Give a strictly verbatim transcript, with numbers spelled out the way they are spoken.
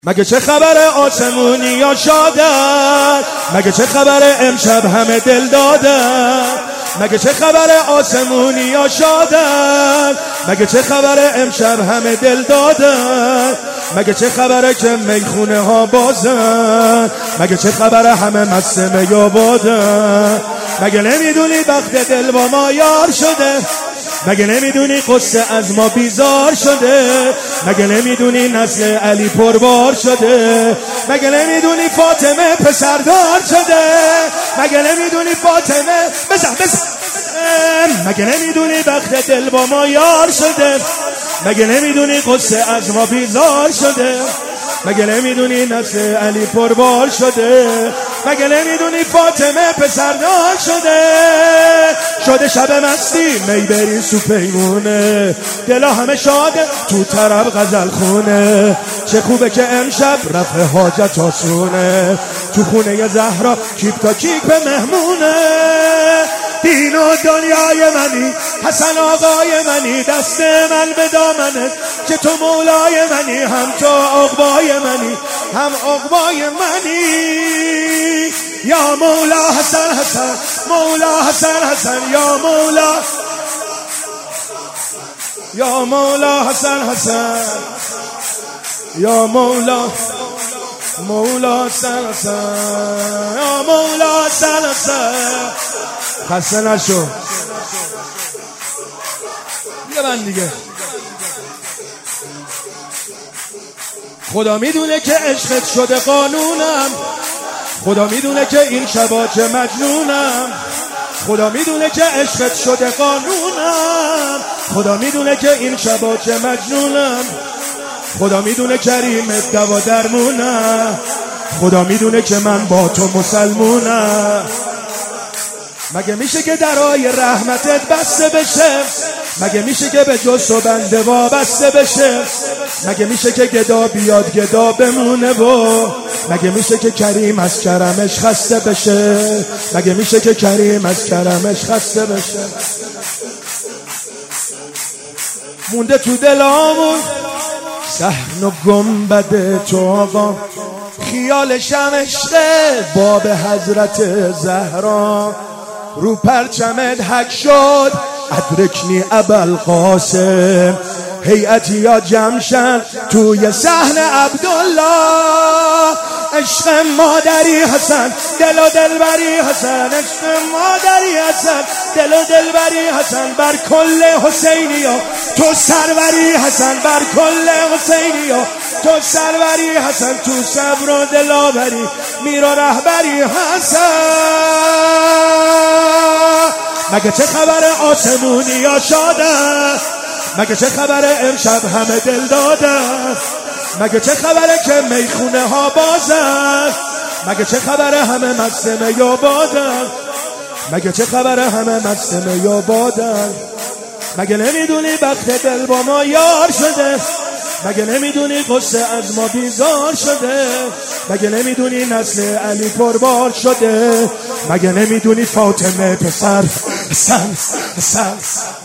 مگه چه خبر آسمونی یا شادت؟ مگه چه خبر امشب همه دل دادن؟ مگه چه خبر آسمونی یا شادت؟ مگه چه خبر امشب همه دل دادن؟ مگه چه خبره که میخونه ها بازن؟ مگه چه خبره همه مست می و بادن؟ مگه نمیدونی بخت دل با ما یار شده؟ مگه نمیدونی قصه از ما بیزار شده؟ مگه نمیدونی نسل علی پربار شده؟ مگه نمیدونی فاطمه پسردار شده؟ مگه نمیدونی فاطمه بزن بزن مگه نمیدونی بخت دل با ما یار شده؟ مگه نمیدونی قصه از ما بیزار شده؟ مگه نمیدونی نسل علی پربار شده؟ مگه نمیدونی فاطمه پسردار شده؟ شده شب مستی می بری سو پیمونه، دلا همه شاده تو طرب غزل خونه. چه خوبه که امشب رفع حاجت آسونه، تو خونه زهرا کیپ تا کیپ مهمونه. دین و دنیای منی، حسن آقای منی، دست من به دامنت که تو مولای منی. هم تو عقبای منی، هم عقبای منی. یا مولا حسن حسن، مولا حسن حسن، یا مولا، یا مولا حسن حسن، یا مولا، مولا حسن حسن، یا مولا حسن حسن. خسته نشو یه من دیگه. خدا میدونه که عشقت شده قانونم، خدا میدونه که این شبا چه مجنونم. خدا میدونه که عشقت شده قانونم، خدا میدونه که این شبا چه مجنونم. خدا میدونه کریمت دوا درمونم، خدا میدونه که من با تو مسلمونم. مگه میشه که درای رحمتت بسته بشه؟ مگه میشه که به جز تو بنده وابسته بشه؟ مگه میشه که گدا بیاد گدا بمونه و مگه میشه که کریم از کرمش خسته بشه؟ مگه میشه که کریم از کرمش خسته بشه؟ مونده تو دلامون صحن و گنبد تو آقا، خیالشم عشقه باب حضرت زهرا. رو پرچمت حک شد ادرکنی ابوالقاسم، هیئتی یا جمشن توی صحن عبدالله. عشق مادری حسن، دل و دلبری حسن، عشق مادری حسن، دل و دلبری حسن. بر کل حسینیا تو سروری حسن، بر کل حسینیا تو سروری حسن. تو صبر و دلاوری میر و رهبری حسن. مگه چه خبر آسمونی یا شاده؟ مگه چه خبر امشب همه دل داده؟ مگه چه خبره که میخونه ها بازن؟ مگه چه خبره همه مست می و بادن؟ مگه چه خبره همه مست می و بادن؟ مگه نمیدونی بخت دل با ما یار شده؟ مگه نمیدونی قصه از ما بیزار شده؟ مگه نمیدونی نسل علی پربار شده؟ مگه نمیدونی فاطمه پسر حسن حسن